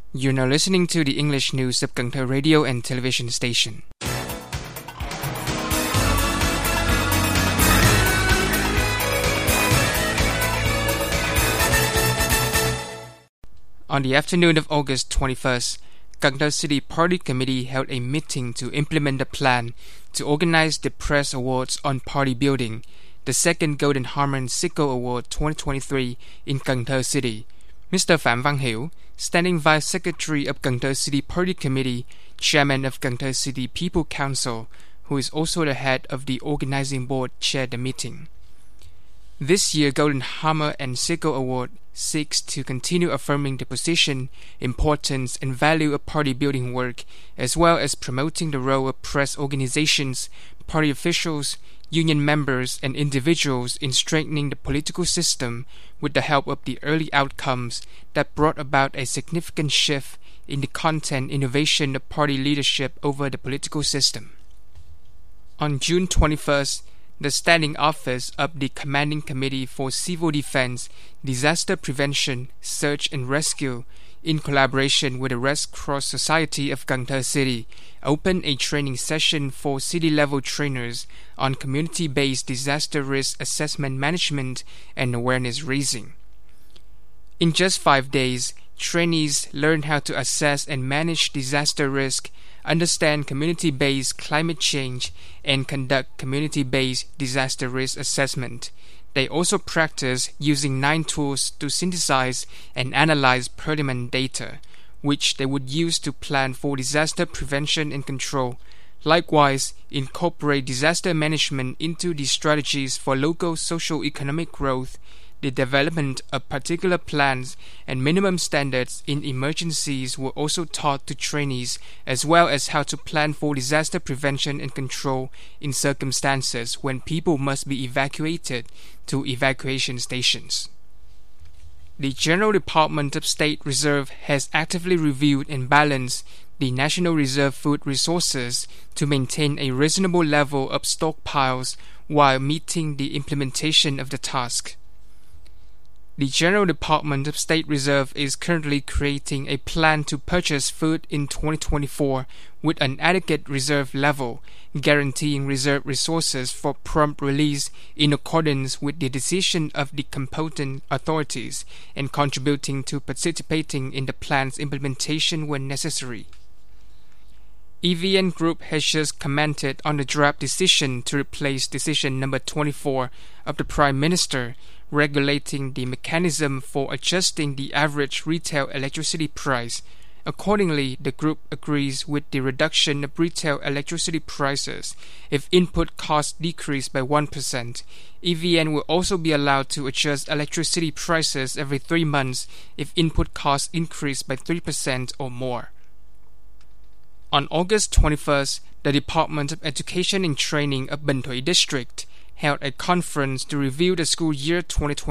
You're now listening to the English news of Cần Thơ radio and television station. On the afternoon of August 21st, Cần Thơ City Party Committee held a meeting to implement a plan to organize the Press Awards on Party Building, the second Golden Harmon Sickle Award 2023 in Cần Thơ City. Mr. Phạm Văn Hiểu, Standing Vice Secretary of Cần Thơ City Party Committee, Chairman of Cần Thơ City People Council, who is also the head of the organizing board, chaired the meeting. This year's Golden Hammer and Sickle Award seeks to continue affirming the position, importance, and value of party-building work, as well as promoting the role of press organizations, party officials, union members, and individuals in strengthening the political system with the help of the early outcomes that brought about a significant shift in the content innovation of party leadership over the political system. On June 21st, the Standing Office of the Commanding Committee for Civil Defense, Disaster Prevention, Search and Rescue, in collaboration with the Red Cross Society of Cần Thơ City, opened a training session for city-level trainers on community-based disaster risk assessment management and awareness raising. In just 5 days, trainees learned how to assess and manage disaster risk, understand community-based climate change, and conduct community-based disaster risk assessment. They also practice using 9 tools to synthesize and analyze pertinent data, which they would use to plan for disaster prevention and control. Likewise, incorporate disaster management into the strategies for local socio-economic growth, the development of particular plans and minimum standards in emergencies were also taught to trainees, as well as how to plan for disaster prevention and control in circumstances when people must be evacuated to evacuation stations. The General Department of State Reserve has actively reviewed and balanced the National Reserve food resources to maintain a reasonable level of stockpiles while meeting the implementation of the task. The General Department of State Reserve is currently creating a plan to purchase food in 2024 with an adequate reserve level, guaranteeing reserve resources for prompt release in accordance with the decision of the competent authorities and contributing to participating in the plan's implementation when necessary. EVN Group has just commented on the draft decision to replace Decision Number 24 of the Prime Minister regulating the mechanism for adjusting the average retail electricity price. Accordingly, the group agrees with the reduction of retail electricity prices if input costs decrease by 1%. EVN will also be allowed to adjust electricity prices every 3 months if input costs increase by 3% or more. On August 21st, the Department of Education and Training of Binh Thuy District held a conference to review the school year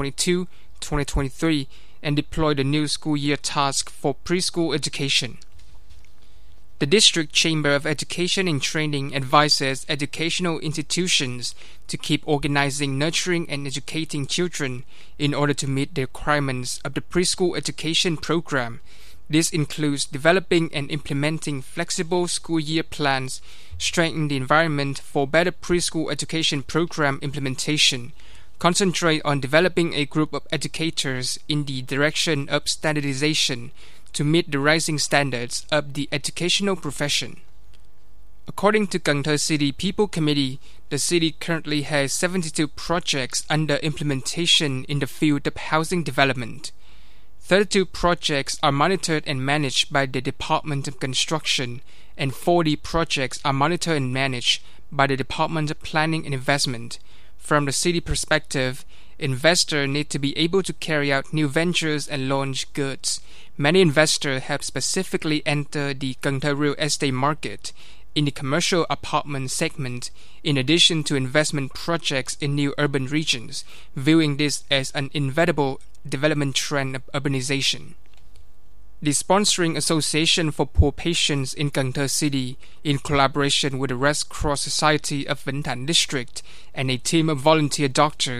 2022-2023 and deploy the new school year task for preschool education. The District Chamber of Education and Training advises educational institutions to keep organizing, nurturing, and educating children in order to meet the requirements of the preschool education program. This includes developing and implementing flexible school year plans, strengthen the environment for better preschool education program implementation, concentrate on developing a group of educators in the direction of standardization to meet the rising standards of the educational profession. According to Cần Thơ City People Committee, the city currently has 72 projects under implementation in the field of housing development. 32 projects are monitored and managed by the Department of Construction, and 40 projects are monitored and managed by the Department of Planning and Investment. From the city perspective, investors need to be able to carry out new ventures and launch goods. Many investors have specifically entered the Cần Thơ real estate market in the commercial apartment segment, in addition to investment projects in new urban regions, viewing this as an inevitable development trend of urbanization. The Sponsoring Association for Poor Patients in Cần Thơ City, in collaboration with the Red Cross Society of Vĩnh Thạnh District and a team of volunteer doctors,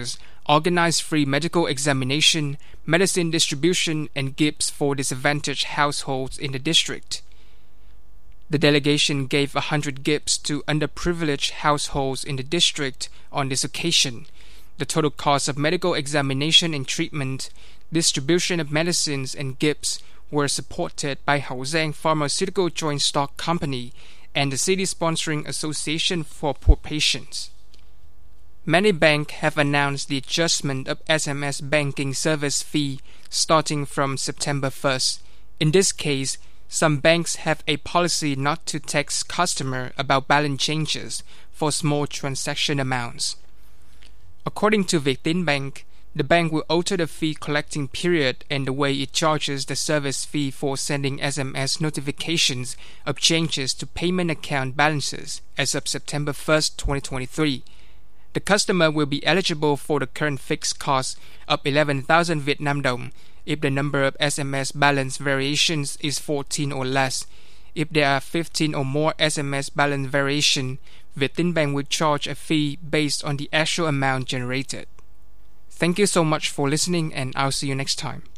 organize free medical examination, medicine distribution, and gifts for disadvantaged households in the district. The delegation gave 100 gifts to underprivileged households in the district on this occasion. The total cost of medical examination and treatment, distribution of medicines, and gifts were supported by Hậu Giang Pharmaceutical Joint Stock Company and the City Sponsoring Association for Poor Patients. Many banks have announced the adjustment of SMS banking service fee starting from September 1st. In this case, some banks have a policy not to tax customers about balance changes for small transaction amounts. According to Vietinbank, the bank will alter the fee collecting period and the way it charges the service fee for sending SMS notifications of changes to payment account balances as of September 1st, 2023. The customer will be eligible for the current fixed cost of 11,000 Vietnam Dong if the number of SMS balance variations is 14 or less. If there are 15 or more SMS balance variation, Vietinbank will charge a fee based on the actual amount generated. Thank you so much for listening, and I'll see you next time.